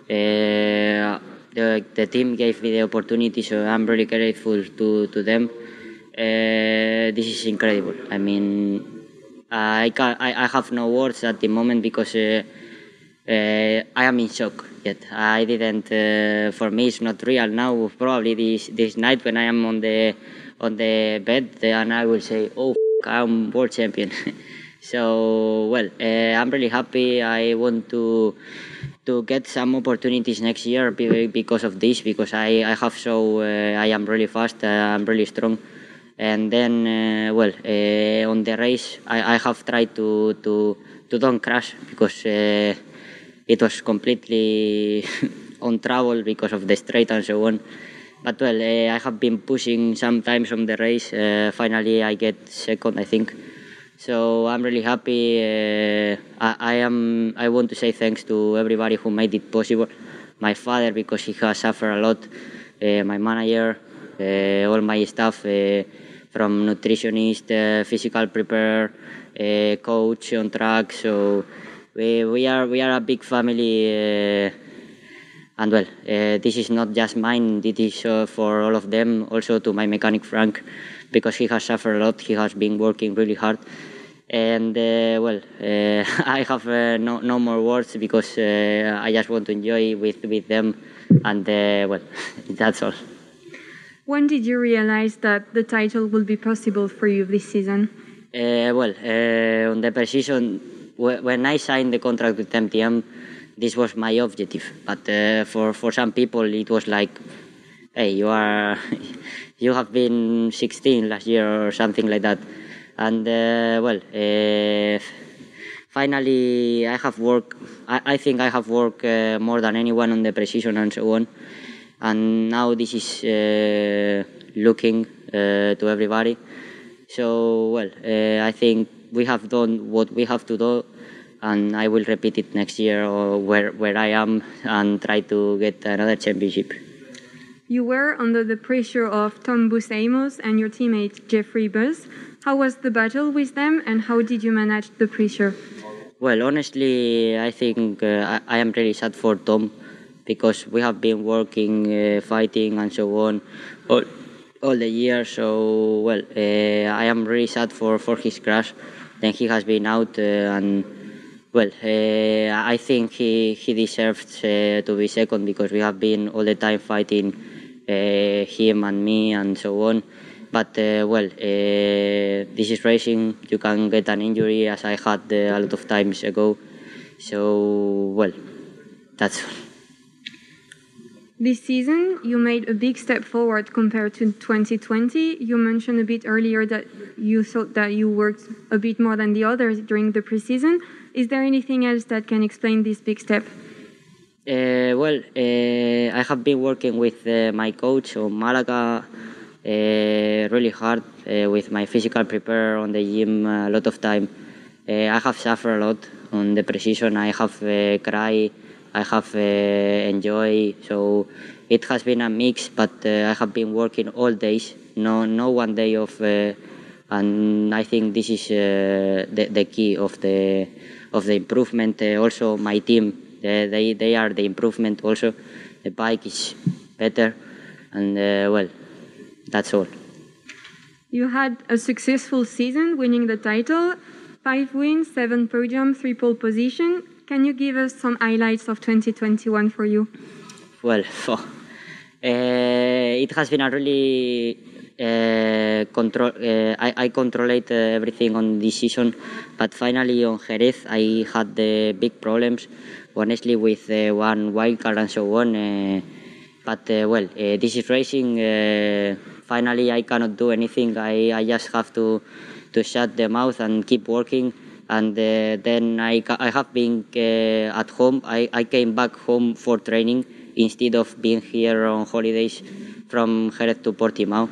the team gave me the opportunity, so I'm really grateful to them. This is incredible. I mean, I have no words at the moment because I am in shock yet. I didn't. For me, it's not real now. Probably this night when I am on the bed, and I will say, "Oh, I'm world champion." So I'm really happy. I want to get some opportunities next year because of this. Because I have shown I am really fast. I'm really strong. And then, on the race, I have tried to don't crash because it was completely on trouble because of the straight and so on. But I have been pushing sometimes on the race. Finally, I get second, I think. So I'm really happy. I want to say thanks to everybody who made it possible. My father, because he has suffered a lot. My manager, all my staff. From nutritionist, physical prepare, coach on track. So we are a big family, and this is not just mine. It is for all of them. Also to my mechanic Frank, because he has suffered a lot. He has been working really hard, and I have no more words because I just want to enjoy with them, and that's all. When did you realize that the title would be possible for you this season? On the precision, when I signed the contract with MTM, this was my objective. But for some people, it was like, hey, you have been 16 last year or something like that. And finally, I have worked. I think I have worked more than anyone on the precision and so on. And now this is looking to everybody. So, I think we have done what we have to do, and I will repeat it next year or where I am and try to get another championship. You were under the pressure of Tom Busamos and your teammate Jeffrey Buzz. How was the battle with them, and how did you manage the pressure? Well, honestly, I think I am really sad for Tom, because we have been working, fighting and so on all the year. So, I am really sad for his crash. Then he has been out and, I think he deserves to be second because we have been all the time fighting, him and me and so on. But, this is racing. You can get an injury as I had a lot of times ago. So, that's all. This season, you made a big step forward compared to 2020. You mentioned a bit earlier that you thought that you worked a bit more than the others during the preseason. Is there anything else that can explain this big step? I have been working with my coach on Malaga really hard with my physical prepare on the gym a lot of time. I have suffered a lot on the precision. I have cried. I have enjoyed, so it has been a mix, but I have been working all days, no one day off, and I think this is the key of the improvement. Also, my team, they are the improvement also. The bike is better, and that's all. You had a successful season, winning the title, 5 wins, 7 podiums, 3 pole position. Can you give us some highlights of 2021 for you? Well, it has been a really I controlled everything on this season, but finally on Jerez I had the big problems, honestly, with one wildcard and so on. But this is racing. Finally, I cannot do anything. I just have to shut the mouth and keep working. And then I have been at home. I came back home for training instead of being here on holidays from Jerez to Portimao.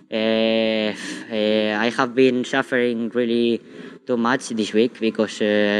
I have been suffering really too much this week because,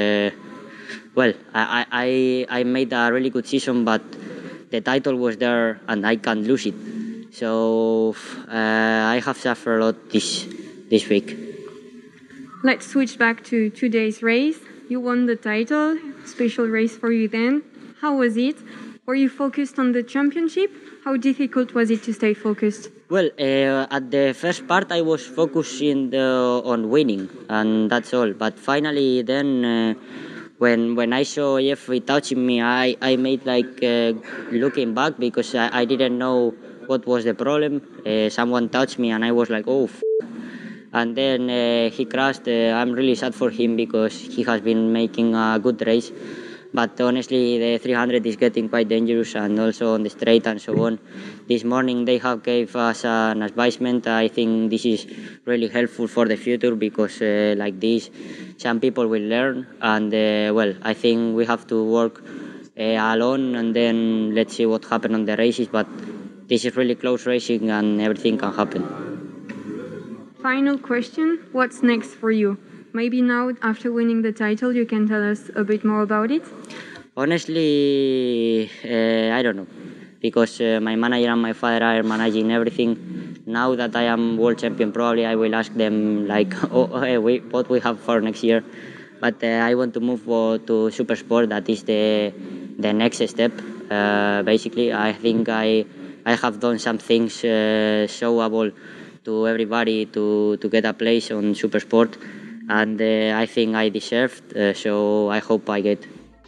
I made a really good season, but the title was there and I can't lose it. So I have suffered a lot this week. Let's switch back to today's race. You won the title, special race for you then. How was it? Were you focused on the championship? How difficult was it to stay focused? Well, at the first part, I was focusing on winning, and that's all. But finally, then when I saw Jeffrey touching me, I made like looking back because I didn't know what was the problem. Someone touched me, and I was like, oh. And then he crashed. I'm really sad for him because he has been making a good race. But honestly, the 300 is getting quite dangerous, and also on the straight and so on. This morning they have gave us an advisement. I think this is really helpful for the future because like this, some people will learn. And well, I think we have to work alone, and then let's see what happens on the races. But this is really close racing, and everything can happen. Final question: what's next for you? Maybe now, after winning the title, you can tell us a bit more about it? Honestly, I don't know. Because my manager and my father are managing everything. Now that I am world champion, probably I will ask them like, what we have for next year. But I want to move to Supersport. That is the next step. Basically, I think I have done some things showable to everybody to get a place on Supersport. And I think I deserved, so I hope I get.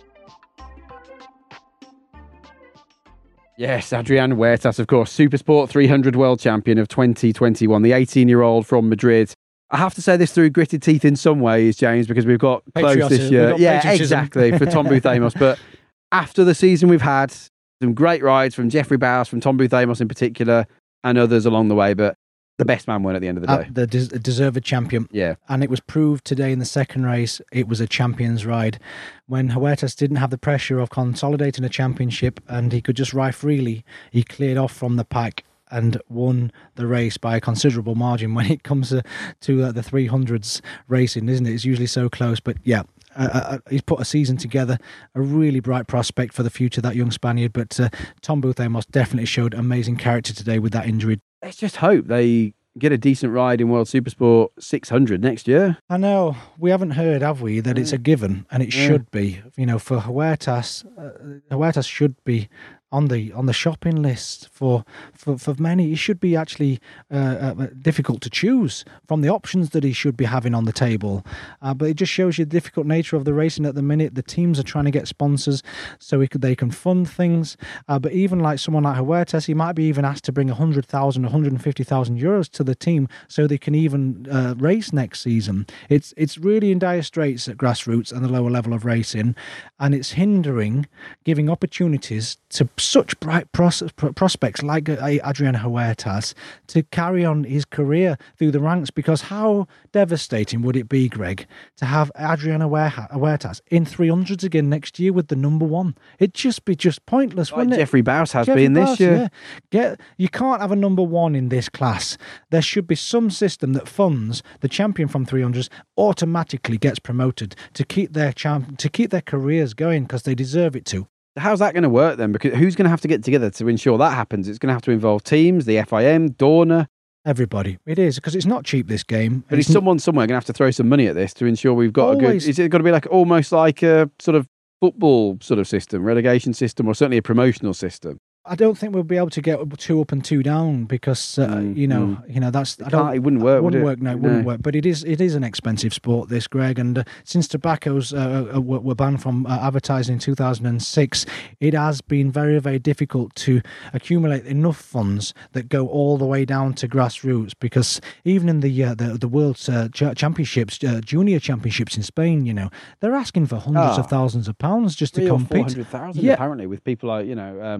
Yes, Adrian Huertas, of course, Supersport 300 world champion of 2021, the 18-year-old from Madrid. I have to say this through gritted teeth in some ways, James, because we've got close this year. Yeah, exactly, for Tom Booth Amos. But after the season we've had, some great rides from Jeffrey Bowes, from Tom Booth Amos in particular, and others along the way, but the best man won at the end of the day. The deserved champion. Yeah. And it was proved today in the second race, it was a champion's ride. When Huertas didn't have the pressure of consolidating a championship and he could just ride freely, he cleared off from the pack and won the race by a considerable margin. When it comes to the 300s racing, isn't it? It's usually so close. But yeah, he's put a season together, a really bright prospect for the future, that young Spaniard. But Tom Booth Amos definitely showed amazing character today with that injury. Let's just hope they get a decent ride in World Supersport 600 next year. I know. We haven't heard, have we, that it's a given, and it should be. You know, for Huertas, Huertas should be on the shopping list for many. He should be actually difficult to choose from the options that he should be having on the table. But it just shows you the difficult nature of the racing at the minute. The teams are trying to get sponsors so they can fund things. But even like someone like Huertas, he might be even asked to bring 100,000, 150,000 euros to the team so they can even race next season. It's really in dire straits at grassroots and the lower level of racing, and it's hindering giving opportunities to such bright prospects like Adrian Huertas to carry on his career through the ranks. Because how devastating would it be, Greg, to have Adrian Huertas in 300s again next year with the number one? It'd just be pointless, wouldn't it? Jeffrey Bowes has been this year. Yeah. You can't have a number one in this class. There should be some system that funds the champion from 300s automatically gets promoted to keep their careers going, because they deserve it to. How's that going to work then? Because who's going to have to get together to ensure that happens? It's going to have to involve teams, the FIM, Dorna. Everybody. It is, because it's not cheap, this game. But is someone somewhere going to have to throw some money at this to ensure we've got a good... Is it going to be like almost like a sort of football sort of system, relegation system, or certainly a promotional system? I don't think we'll be able to get 2 up and 2 down because that's it wouldn't work. No, it wouldn't work. But it is an expensive sport, this, Greg. And since tobaccos were banned from advertising in 2006, it has been very, very difficult to accumulate enough funds that go all the way down to grassroots. Because even in the World Championships, Junior Championships in Spain, they're asking for hundreds of thousands of pounds just to compete. 400,000 apparently, with people like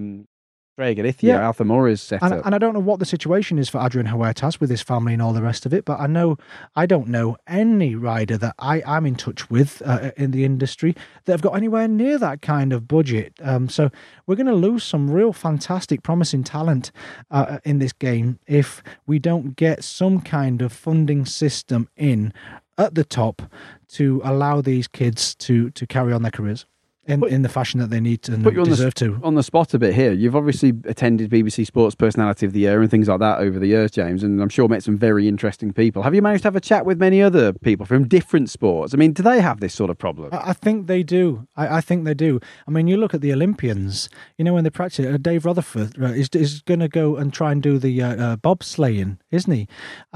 Craig Alithia, Alpha Mora's set up. And I don't know what the situation is for Adrian Huertas with his family and all the rest of it, but I don't know any rider that I'm in touch with in the industry that have got anywhere near that kind of budget. So we're going to lose some real fantastic, promising talent in this game if we don't get some kind of funding system in at the top to allow these kids to carry on their careers. in the fashion that they need to and Put you deserve to. On the spot a bit here. You've obviously attended BBC Sports Personality of the Year and things like that over the years, James, and I'm sure met some very interesting people. Have you managed to have a chat with many other people from different sports? I mean, do they have this sort of problem? I think they do. I think they do. I mean, you look at the Olympians, you know, when they practice, Dave Rutherford is going to go and try and do the bobsleighing, isn't he?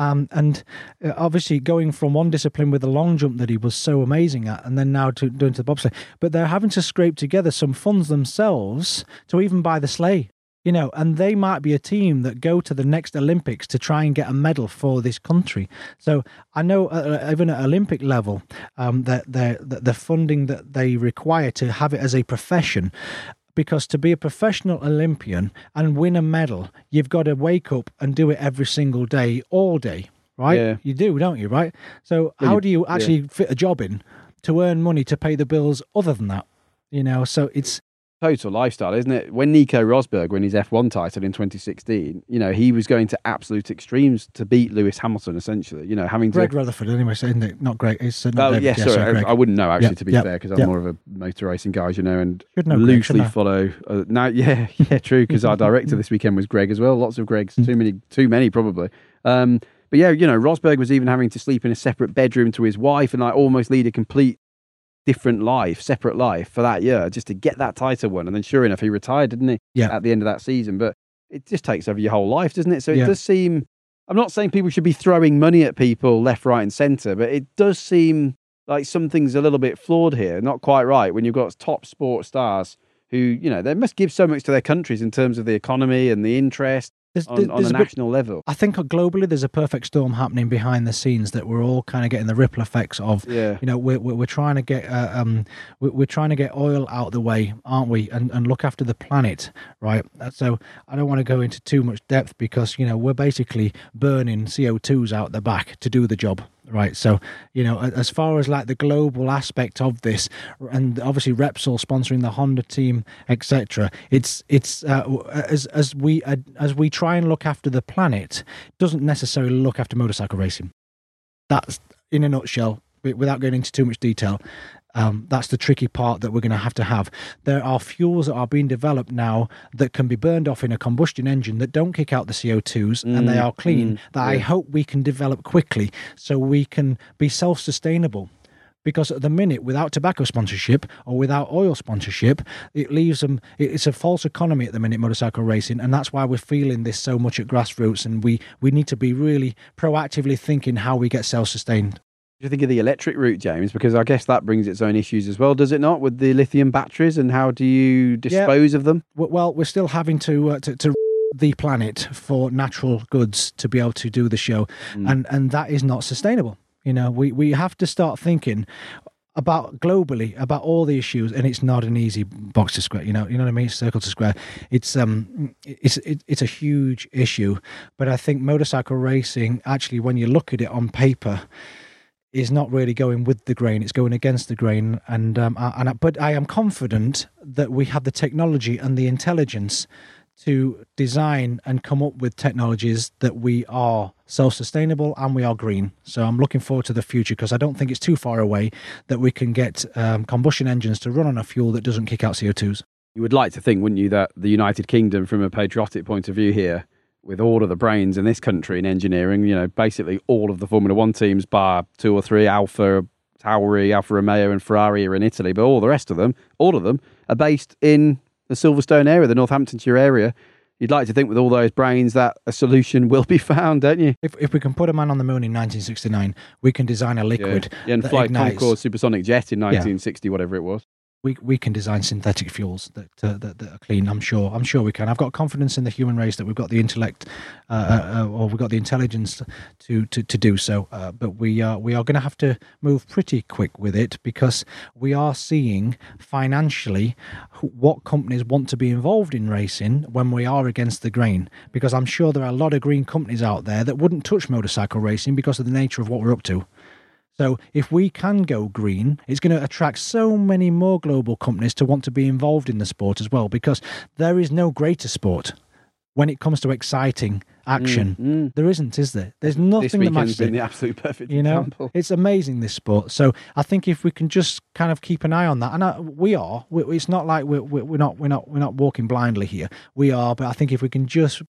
And obviously going from one discipline with the long jump that he was so amazing at, and then now to doing the bobsleigh. But they're having to scrape together some funds themselves to even buy the sleigh, you know, and they might be a team that go to the next Olympics to try and get a medal for this country. So I know even at Olympic level, that the funding that they require to have it as a profession, because to be a professional Olympian and win a medal, you've got to wake up and do it every single day, all day, right? Yeah. You do, don't you, right? So how do you actually fit a job in to earn money to pay the bills other than that? You know, so it's total lifestyle, isn't it? When Nico Rosberg won his F1 title in 2016, you know, he was going to absolute extremes to beat Lewis Hamilton, essentially, you know, having Greg Rutherford, anyway, so isn't it? Not Greg. It's not oh, David. yes, yeah, sorry. Greg. I wouldn't know, actually, to be fair, because I'm more of a motor racing guy, as you know, and know loosely Greg, follow. Now, yeah, true, because our director this weekend was Greg as well. Lots of Gregs, too many probably. But yeah, you know, Rosberg was even having to sleep in a separate bedroom to his wife and like almost lead a complete different life, separate life for that year just to get that title won. And then sure enough, he retired, didn't he? Yeah. At the end of that season. But it just takes over your whole life, doesn't it? So it does seem, I'm not saying people should be throwing money at people left, right and centre, but it does seem like something's a little bit flawed here, not quite right, when you've got top sports stars who, you know, they must give so much to their countries in terms of the economy and the interest. On a national level. I think globally there's a perfect storm happening behind the scenes that we're all kind of getting the ripple effects of. Yeah. You know, we're trying to get we're trying to get oil out of the way, aren't we? And look after the planet, right? So I don't want to go into too much depth because, you know, we're basically burning CO2s out the back to do the job. Right, so, you know, as far as like the global aspect of this, and obviously Repsol sponsoring the Honda team, etc. It's as we try and look after the planet, doesn't necessarily look after motorcycle racing. That's in a nutshell, without going into too much detail. That's the tricky part that we're going to have. There are fuels that are being developed now that can be burned off in a combustion engine that don't kick out the CO2s and they are clean, I hope we can develop quickly so we can be self-sustainable. Because at the minute, without tobacco sponsorship or without oil sponsorship, it leaves them. It's a false economy at the minute, motorcycle racing, and that's why we're feeling this so much at grassroots. And we need to be really proactively thinking how we get self-sustained. Do you think of the electric route, James? Because I guess that brings its own issues as well, does it not, with the lithium batteries, and how do you dispose of them? Well, we're still having to the planet for natural goods to be able to do the show, and that is not sustainable. You know, we have to start thinking about globally about all the issues, and it's not an easy box to square. You know what I mean? Circle to square. It's a huge issue, but I think motorcycle racing, actually, when you look at it on paper, is not really going with the grain. It's going against the grain, but I am confident that we have the technology and the intelligence to design and come up with technologies that we are self-sustainable and we are green. So I'm looking forward to the future because I don't think it's too far away that we can get combustion engines to run on a fuel that doesn't kick out CO2s. You would like to think, wouldn't you, that the United Kingdom, from a patriotic point of view here, with all of the brains in this country in engineering, you know, basically all of the Formula One teams, bar 2 or 3, Alfa Tauri, Alfa Romeo and Ferrari are in Italy, but all the rest of them, all of them, are based in the Silverstone area, the Northamptonshire area. You'd like to think with all those brains that a solution will be found, don't you? If we can put a man on the moon in 1969, we can design a liquid and fly Concorde supersonic jet in 1960, whatever it was. We can design synthetic fuels that are clean. I'm sure we can. I've got confidence in the human race that we've got the intellect, or we've got the intelligence to do so. But we are going to have to move pretty quick with it because we are seeing financially what companies want to be involved in racing when we are against the grain. Because I'm sure there are a lot of green companies out there that wouldn't touch motorcycle racing because of the nature of what we're up to. So if we can go green, it's going to attract so many more global companies to want to be involved in the sport as well, because there is no greater sport when it comes to exciting action, there isn't, is there? There's nothing this that weekend's matches been it. the absolute perfect You know, example. it's amazing, this sport. So I think if we can just kind of keep an eye on that, and it's not like we're not walking blindly here. We are, but I think if we can just,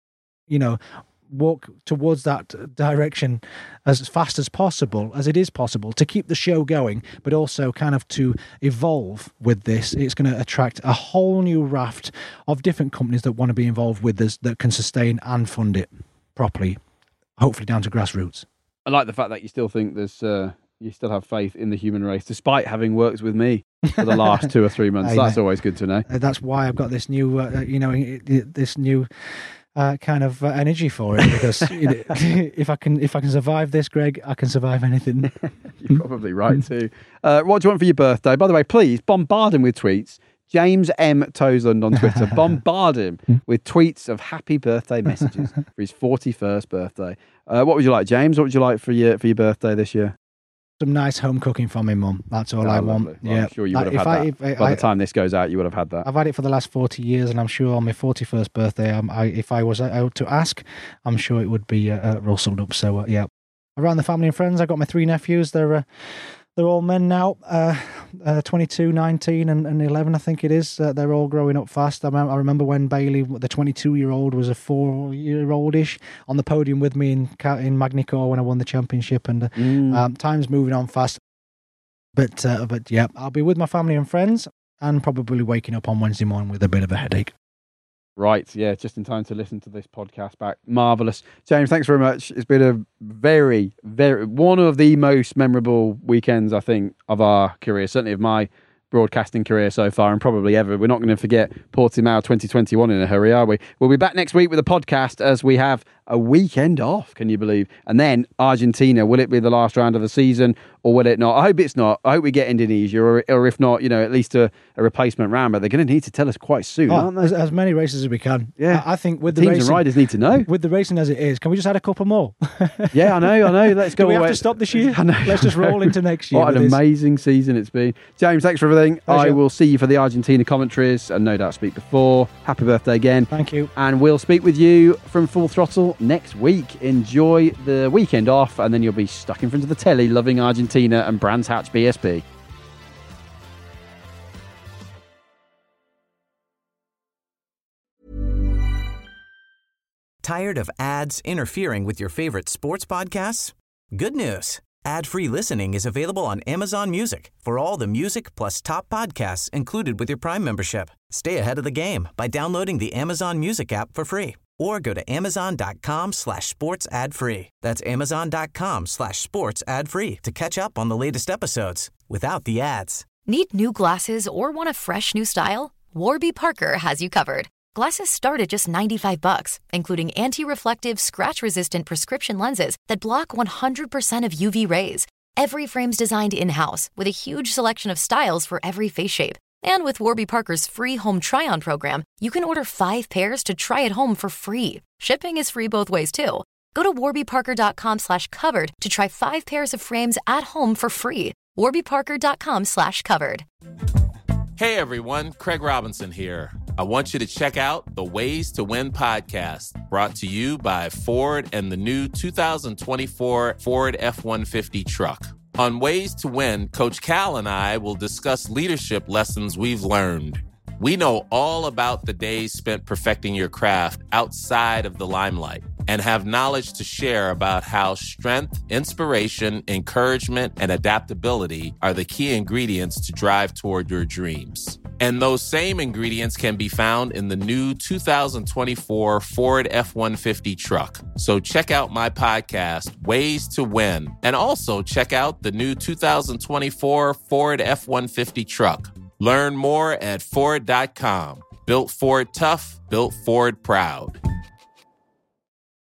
walk towards that direction as fast as possible, as it is possible, to keep the show going, but also kind of to evolve with this, it's going to attract a whole new raft of different companies that want to be involved with this, that can sustain and fund it properly, hopefully down to grassroots. I like the fact that you still think there's you still have faith in the human race, despite having worked with me for the last 2 or 3 months. That's always good to know. That's why I've got this new, this new kind of energy for it, because if I can survive this, Greg, I can survive anything. You're probably right too. What do you want for your birthday? By the way, please bombard him with tweets. James M. Toseland on Twitter. Bombard him with tweets of happy birthday messages for his 41st birthday. What would you like, James? What would you like for your birthday this year? Some nice home cooking from me, Mum. That's all I want. Well, yeah, I'm sure you would have had that. By the time this goes out, you would have had that. I've had it for the last 40 years, and I'm sure on my 41st birthday, if I was out to ask, I'm sure it would be rustled up. So, yeah. Around the family and friends, I got my 3 nephews. They're all men now, 22, 19, and 11, I think it is. They're all growing up fast. I remember when Bailey, the 22-year-old, was a 4-year-old-ish on the podium with me in Magny-Cours when I won the championship. And time's moving on fast. But yeah, I'll be with my family and friends, and probably waking up on Wednesday morning with a bit of a headache. Right, yeah, just in time to listen to this podcast back. Marvellous. James, thanks very much. It's been a very, very, one of the most memorable weekends, I think, of our career, certainly of my broadcasting career so far, and probably ever. We're not going to forget Portimao 2021 in a hurry, are we? We'll be back next week with a podcast as we have a weekend off, can you believe? And then Argentina, will it be the last round of the season or will it not? I hope it's not. I hope we get Indonesia, or if not, at least a replacement round, but they're going to need to tell us quite soon, aren't they? As many races as we can. Yeah. I think with the teams racing, and riders need to know. With the racing as it is, can we just add a couple more? Yeah, I know. Let's go. Do we have to stop this year? I know. Let's just roll into next year. What an amazing season it's been. James, thanks for everything. Pleasure. I will see you for the Argentina commentaries and no doubt speak before. Happy birthday again. Thank you. And we'll speak with you from Full Throttle next week. Enjoy the weekend off, and then you'll be stuck in front of the telly loving Argentina and Brands Hatch BSB. Tired of ads interfering with your favorite sports podcasts? Good news. Ad-free listening is available on Amazon Music for all the music plus top podcasts included with your Prime membership. Stay ahead of the game by downloading the Amazon Music app for free, or go to amazon.com/sports ad free. That's amazon.com/sports ad free to catch up on the latest episodes without the ads. Need new glasses or want a fresh new style? Warby Parker has you covered. Glasses start at just $95, including anti-reflective, scratch-resistant prescription lenses that block 100% of UV rays. Every frame's designed in-house with a huge selection of styles for every face shape. And with Warby Parker's free home try-on program, you can order 5 pairs to try at home for free. Shipping is free both ways, too. Go to warbyparker.com/covered to try 5 pairs of frames at home for free. warbyparker.com/covered. Hey everyone, Craig Robinson here. I want you to check out the Ways to Win podcast, brought to you by Ford and the new 2024 Ford F-150 truck. On Ways to Win, Coach Cal and I will discuss leadership lessons we've learned. We know all about the days spent perfecting your craft outside of the limelight and have knowledge to share about how strength, inspiration, encouragement, and adaptability are the key ingredients to drive toward your dreams. And those same ingredients can be found in the new 2024 Ford F-150 truck. So check out my podcast, Ways to Win, and also check out the new 2024 Ford F-150 truck. Learn more at Ford.com. Built Ford tough, built Ford proud.